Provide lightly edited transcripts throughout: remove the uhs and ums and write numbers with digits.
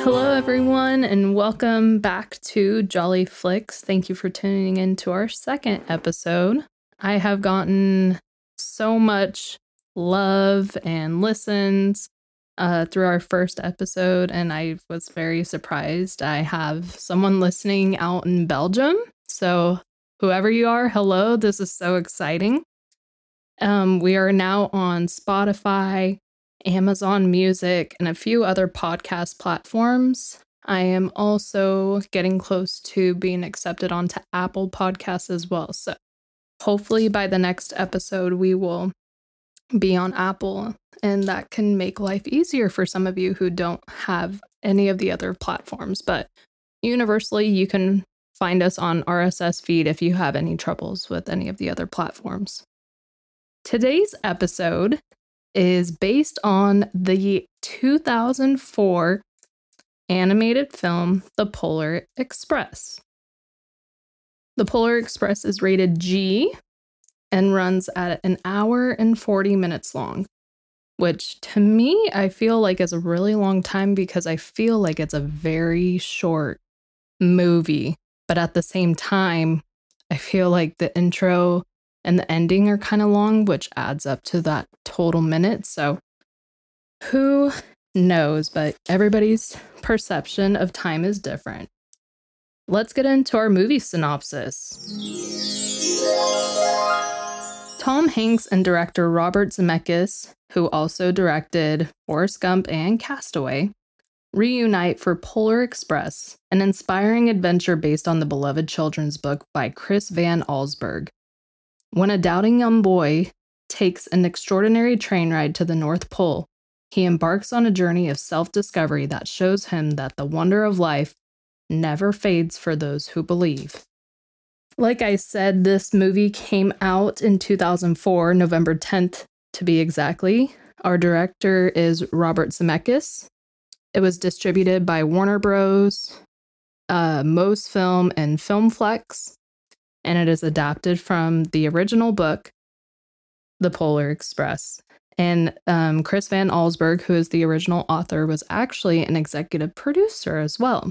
Hello, everyone, and welcome back to Jolly Flicks. Thank you for tuning in to our second episode. I have gotten so much love and listens through our first episode, and I was very surprised. I have someone listening out in Belgium. So, whoever you are, hello. This is so exciting. We are now on Spotify, Amazon Music, and a few other podcast platforms. I am also getting close to being accepted onto Apple Podcasts as well. So hopefully by the next episode, we will be on Apple, and that can make life easier for some of you who don't have any of the other platforms. But universally, you can find us on RSS feed if you have any troubles with any of the other platforms. Today's episode is based on the 2004 animated film, The Polar Express. The Polar Express is rated G and runs at an hour and 40 minutes long, which to me, I feel like is a really long time because I feel like it's a very short movie. But at the same time, I feel like the intro and the ending are kind of long, which adds up to that total minute. So who knows, but everybody's perception of time is different. Let's get into our movie synopsis. Tom Hanks and director Robert Zemeckis, who also directed Forrest Gump and Castaway, reunite for Polar Express, an inspiring adventure based on the beloved children's book by Chris Van Allsburg. When a doubting young boy takes an extraordinary train ride to the North Pole, he embarks on a journey of self-discovery that shows him that the wonder of life never fades for those who believe. Like I said, this movie came out in 2004, November 10th to be exactly. Our director is Robert Zemeckis. It was distributed by Warner Bros., Mosfilm, and Filmflex. And it is adapted from the original book, The Polar Express. And Chris Van Allsburg, who is the original author, was actually an executive producer as well.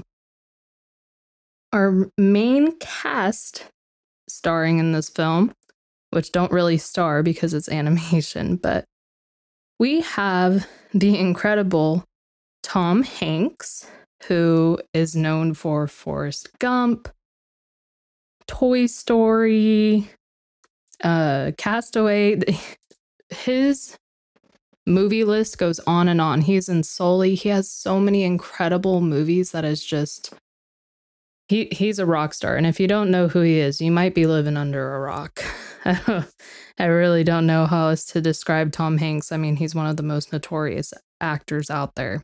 Our main cast starring in this film, which don't really star because it's animation, but we have the incredible Tom Hanks, who is known for Forrest Gump, Toy Story, Castaway. His movie list goes on and on. He's in Sully. He has so many incredible movies that is just he's a rock star. And if you don't know who he is, you might be living under a rock. I really don't know how else to describe Tom Hanks. I mean, he's one of the most notorious actors out there.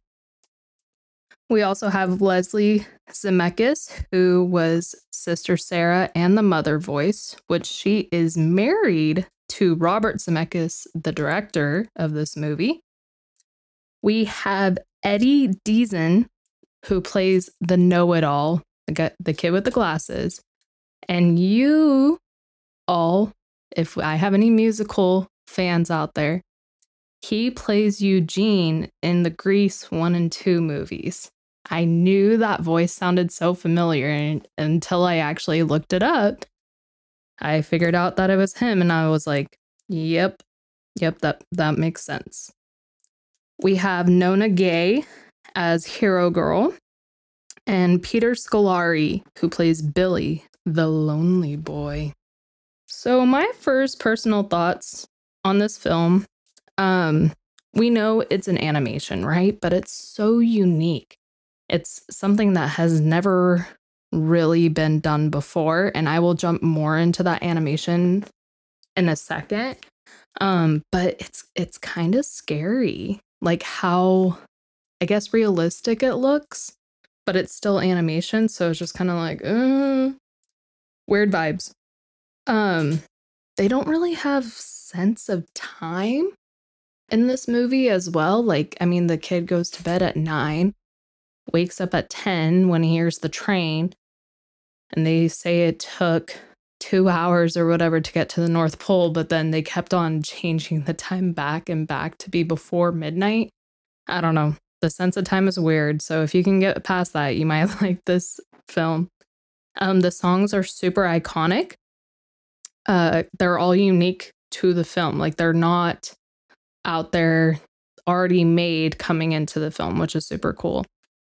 We also have Leslie Zemeckis, who was Sister Sarah and the mother voice, which she is married to Robert Zemeckis, the director of this movie. We have Eddie Deezen, who plays the know-it-all, the kid with the glasses. And you all, if I have any musical fans out there, he plays Eugene in the Grease 1 and 2 movies. I knew that voice sounded so familiar until I actually looked it up. I figured out that it was him, and I was like, yep, that makes sense. We have Nona Gay as Hero Girl, and Peter Scolari, who plays Billy, the lonely boy. So my first personal thoughts on this film, we know it's an animation, right? But it's so unique. It's something that has never really been done before, and I will jump more into that animation in a second. But it's kind of scary, like how, I guess, realistic it looks, but it's still animation, so it's just kind of like, weird vibes. They don't really have sense of time in this movie as well. Like, I mean, the kid goes to bed at 9, wakes up at 10 when he hears the train, and they say it took 2 hours or whatever to get to the North Pole, but then they kept on changing the time back and back to be before midnight. I don't know. The sense of time is weird, so if you can get past that, you might like this film. The songs are super iconic. They're all unique to the film. Like, they're not out there already made coming into the film, which is super cool.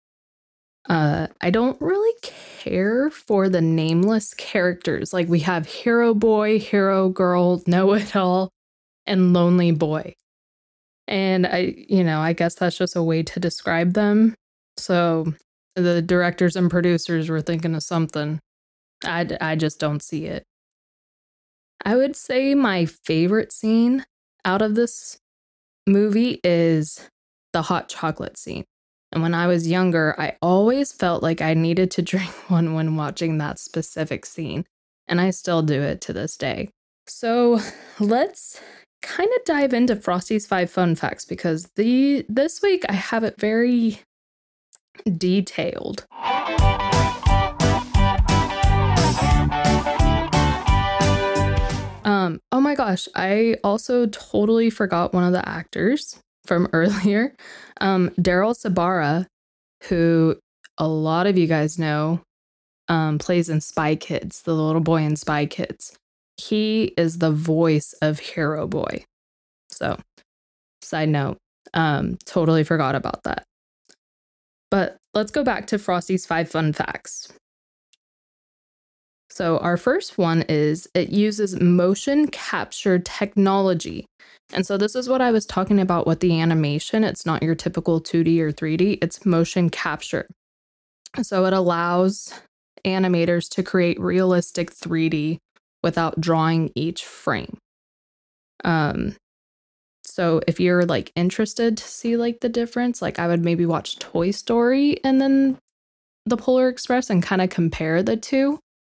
I don't really care for the nameless characters. Like, we have Hero Boy, Hero Girl, Know-It-All, and Lonely Boy. And I guess that's just a way to describe them. So the directors and producers were thinking of something. I just don't see it. I would say my favorite scene out of this movie is the hot chocolate scene. And when I was younger, I always felt like I needed to drink one when watching that specific scene. And I still do it to this day. So let's kind of dive into Frosty's 5 fun facts, because this week I have it very detailed. Oh my gosh, I also totally forgot one of the actors from earlier. Daryl Sabara, who a lot of you guys know, plays in Spy Kids, the little boy in Spy Kids. He is the voice of Hero Boy. So, side note, totally forgot about that. But let's go back to Frosty's 5 fun facts. So our first one is it uses motion capture technology. And so this is what I was talking about with the animation. It's not your typical 2D or 3D, it's motion capture. So it allows animators to create realistic 3D without drawing each frame. So if you're like interested to see like the difference, like I would maybe watch Toy Story and then the Polar Express and kind of compare the two.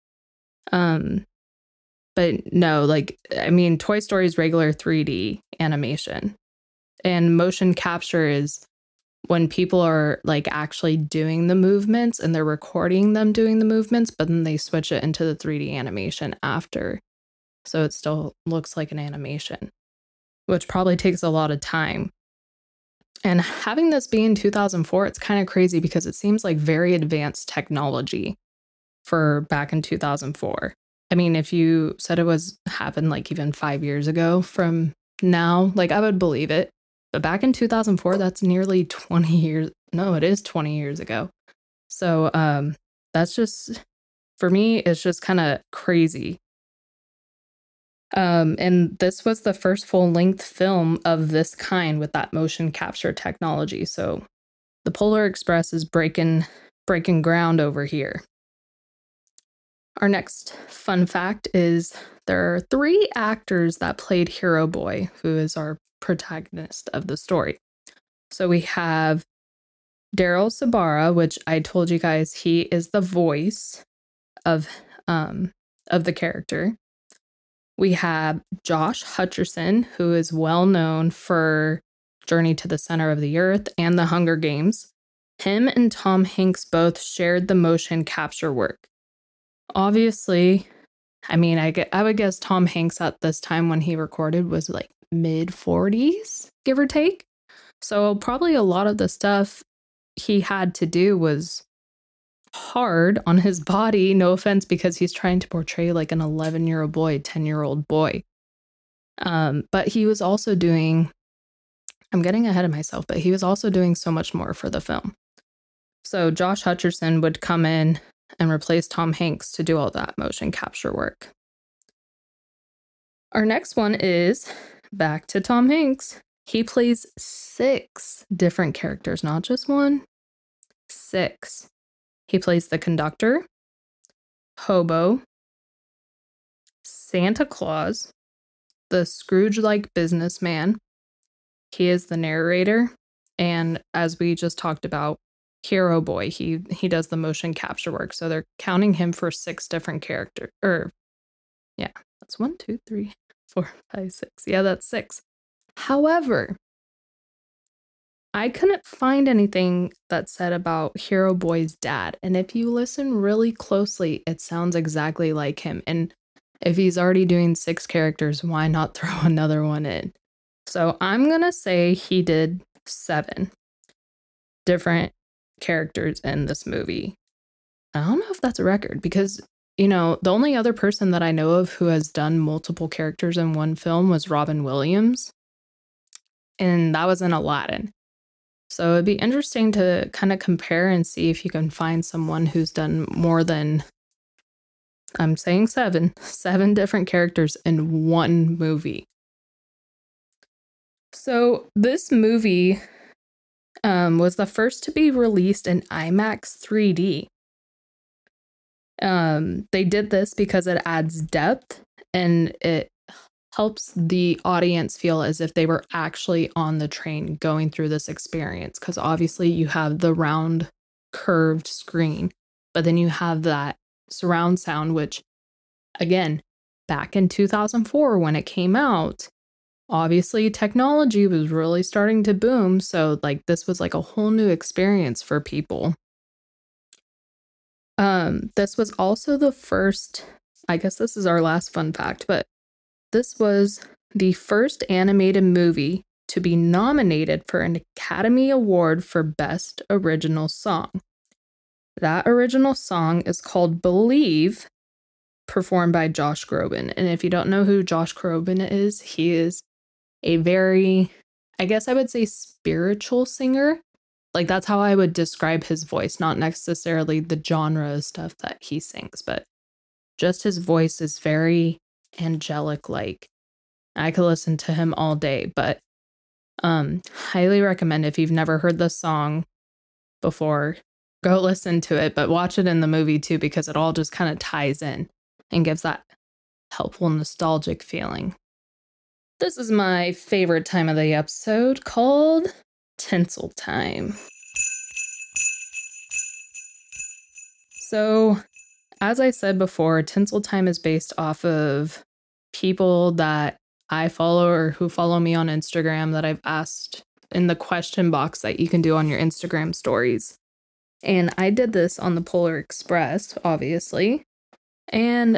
But no, like, I mean, Toy Story is regular 3D animation, and motion capture is when people are like actually doing the movements and they're recording them doing the movements, but then they switch it into the 3D animation after. So it still looks like an animation, which probably takes a lot of time. And having this be in 2004, it's kind of crazy because it seems like very advanced technology for back in 2004. I mean, if you said it happened like even 5 years ago from now, like I would believe it. But back in 2004, that's nearly 20 years. No, it is 20 years ago. So that's just, for me, it's just kind of crazy. And this was the first full-length film of this kind with that motion capture technology. So the Polar Express is breaking ground over here. Our next fun fact is there are 3 actors that played Hero Boy, who is our protagonist of the story. So we have Daryl Sabara, which I told you guys he is the voice of the character. We have Josh Hutcherson, who is well known for Journey to the Center of the Earth and The Hunger Games. Him and Tom Hanks both shared the motion capture work. Obviously, I mean, I would guess Tom Hanks at this time when he recorded was like mid-40s, give or take. So probably a lot of the stuff he had to do was hard on his body. No offense, because he's trying to portray like an 11-year-old boy, 10-year-old boy. But he was also doing, I'm getting ahead of myself, but he was also doing so much more for the film. So Josh Hutcherson would come in and replace Tom Hanks to do all that motion capture work. Our next one is back to Tom Hanks. He plays 6 different characters, not just one, 6. He plays the conductor, hobo, Santa Claus, the Scrooge-like businessman. He is the narrator, and as we just talked about, Hero Boy, he does the motion capture work. So they're counting him for 6 different characters. Yeah, that's 1, 2, 3, 4, 5, 6. Yeah, that's 6. However, I couldn't find anything that said about Hero Boy's dad. And if you listen really closely, it sounds exactly like him. And if he's already doing 6 characters, why not throw another one in? So I'm going to say he did 7. different characters in this movie. I don't know if that's a record because, you know, the only other person that I know of who has done multiple characters in one film was Robin Williams, and that was in Aladdin. So it'd be interesting to kind of compare and see if you can find someone who's done more than, I'm saying seven different characters in one movie. So this movie was the first to be released in IMAX 3D. They did this because it adds depth and it helps the audience feel as if they were actually on the train going through this experience. Because obviously you have the round curved screen, but then you have that surround sound, which again, back in 2004 when it came out, obviously technology was really starting to boom. So like this was like a whole new experience for people. This was also the first, I guess this is our last fun fact, but this was the first animated movie to be nominated for an Academy Award for Best Original Song. That original song is called Believe, performed by Josh Groban. And if you don't know who Josh Groban is, he is a very, I guess I would say, spiritual singer. Like that's how I would describe his voice, not necessarily the genre of stuff that he sings, but just his voice is very angelic like. I could listen to him all day, but highly recommend if you've never heard this song before, go listen to it, but watch it in the movie too because it all just kind of ties in and gives that helpful nostalgic feeling. This is my favorite time of the episode called Tinsel Time. So, as I said before, Tinsel Time is based off of people that I follow or who follow me on Instagram that I've asked in the question box that you can do on your Instagram stories. And I did this on the Polar Express, obviously. And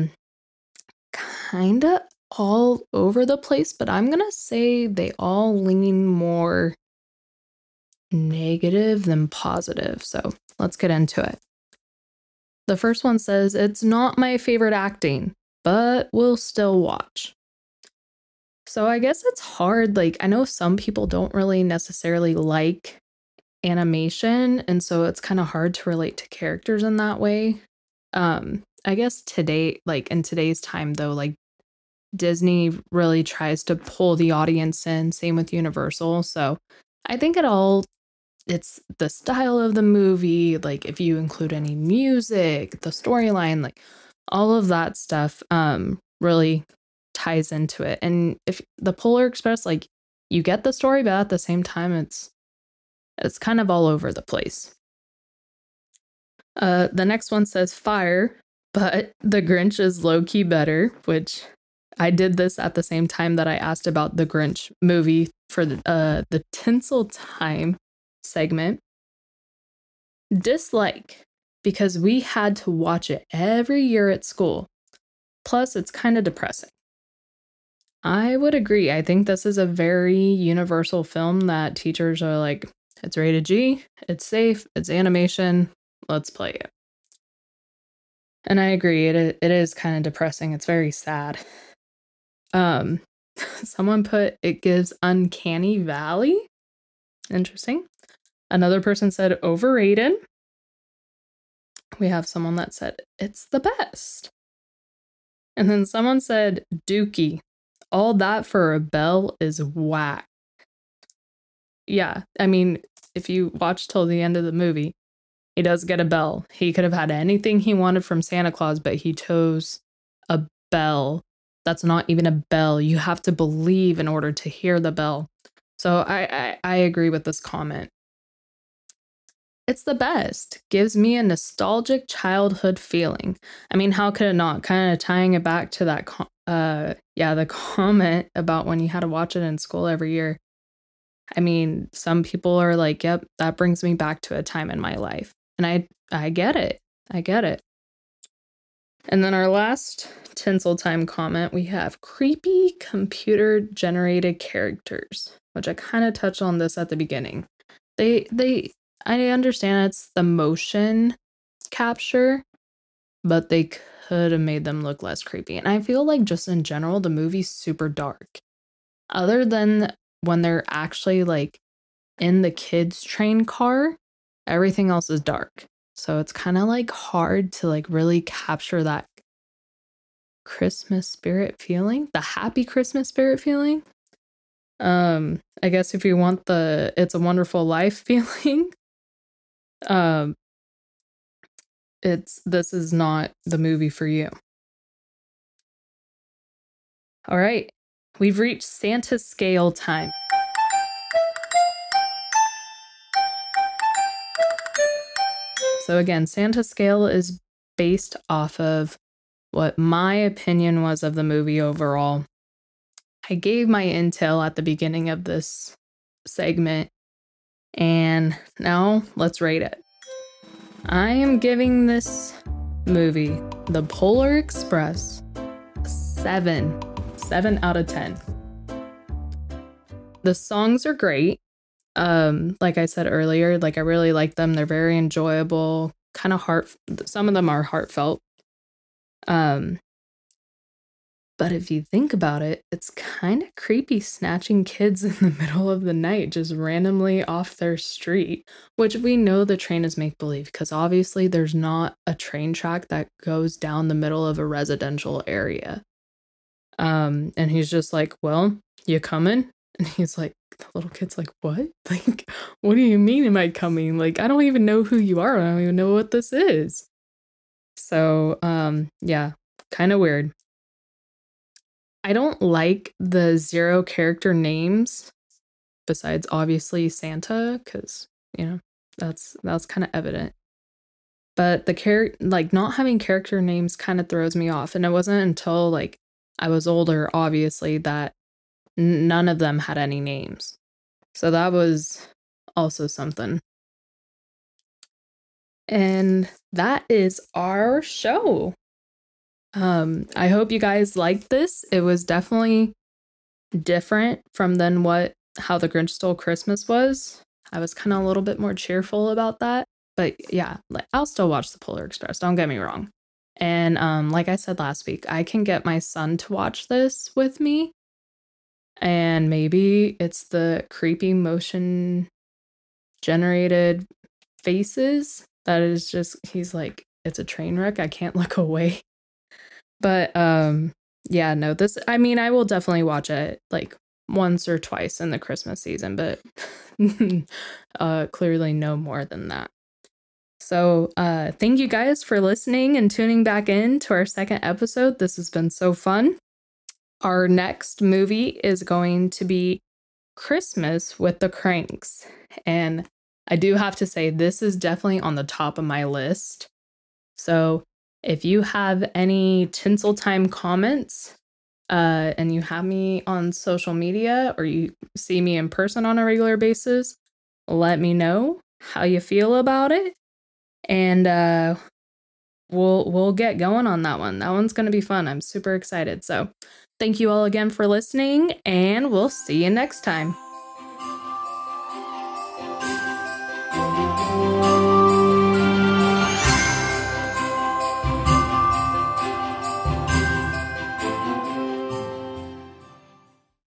kind of all over the place, but I'm going to say they all lean more negative than positive. So, let's get into it. The first one says, "It's not my favorite acting, but we'll still watch." So I guess it's hard. Like, I know some people don't really necessarily like animation, and so it's kind of hard to relate to characters in that way. I guess today, like in today's time though, like Disney really tries to pull the audience in, same with Universal. So I think it's the style of the movie, like if you include any music, the storyline, like all of that stuff really ties into it. And if the Polar Express, like you get the story, but at the same time it's kind of all over the place. The next one says fire, but the Grinch is low-key better, which I did this at the same time that I asked about the Grinch movie for the Tinsel Time segment. Dislike, because we had to watch it every year at school. Plus, it's kind of depressing. I would agree. I think this is a very universal film that teachers are like, it's rated G, it's safe, it's animation, let's play it. And I agree, it is kind of depressing. It's very sad. Someone put it gives Uncanny Valley. Interesting. Another person said overrated. We have someone that said it's the best. And then someone said Dookie. All that for a bell is whack. Yeah, I mean, if you watch till the end of the movie, he does get a bell. He could have had anything he wanted from Santa Claus, but he chose a bell. That's not even a bell. You have to believe in order to hear the bell. So I agree with this comment. It's the best. Gives me a nostalgic childhood feeling. I mean, how could it not? Kind of tying it back to that, the comment about when you had to watch it in school every year. I mean, some people are like, yep, that brings me back to a time in my life. And I get it. I get it. And then our last Tinsel Time comment, we have creepy computer generated characters, which I kind of touched on this at the beginning. They I understand it's the motion capture, but they could have made them look less creepy. And I feel like just in general, the movie's super dark. Other than when they're actually like in the kids' train car, everything else is dark. So it's kind of like hard to like really capture that Christmas spirit feeling, the happy Christmas spirit feeling. I guess if you want the It's a Wonderful Life feeling, um, this is not the movie for you. All right, we've reached Santa scale time. So again, Santa scale is based off of what my opinion was of the movie overall. I gave my intel at the beginning of this segment, and now let's rate it. I am giving this movie, The Polar Express, 7 out of 10. The songs are great. Like I said earlier, like I really like them. They're very enjoyable, kind of some of them are heartfelt. But if you think about it, it's kind of creepy snatching kids in the middle of the night just randomly off their street, which we know the train is make-believe because obviously there's not a train track that goes down the middle of a residential area. And he's just like, well, you coming? And he's like, the little kid's like, what? Like, what do you mean am I coming? Like, I don't even know who you are. I don't even know what this is. So, yeah, kind of weird. I don't like the 0 character names besides obviously Santa, because, you know, that's kind of evident. But the like not having character names kind of throws me off. And it wasn't until like I was older, obviously, that none of them had any names. So that was also something. And that is our show. I hope you guys liked this. It was definitely different from how The Grinch Stole Christmas was. I was kind of a little bit more cheerful about that. But yeah, like I'll still watch The Polar Express, don't get me wrong. And like I said last week, I can get my son to watch this with me. And maybe it's the creepy motion generated faces that is just, he's like, it's a train wreck. I can't look away. But yeah, no, I will definitely watch it like once or twice in the Christmas season, but clearly no more than that. So thank you guys for listening and tuning back in to our second episode. This has been so fun. Our next movie is going to be Christmas with the Cranks. And I do have to say, this is definitely on the top of my list. So if you have any Tinseltime comments, and you have me on social media or you see me in person on a regular basis, let me know how you feel about it. And we'll get going on that one. That one's going to be fun. I'm super excited. So thank you all again for listening, and we'll see you next time.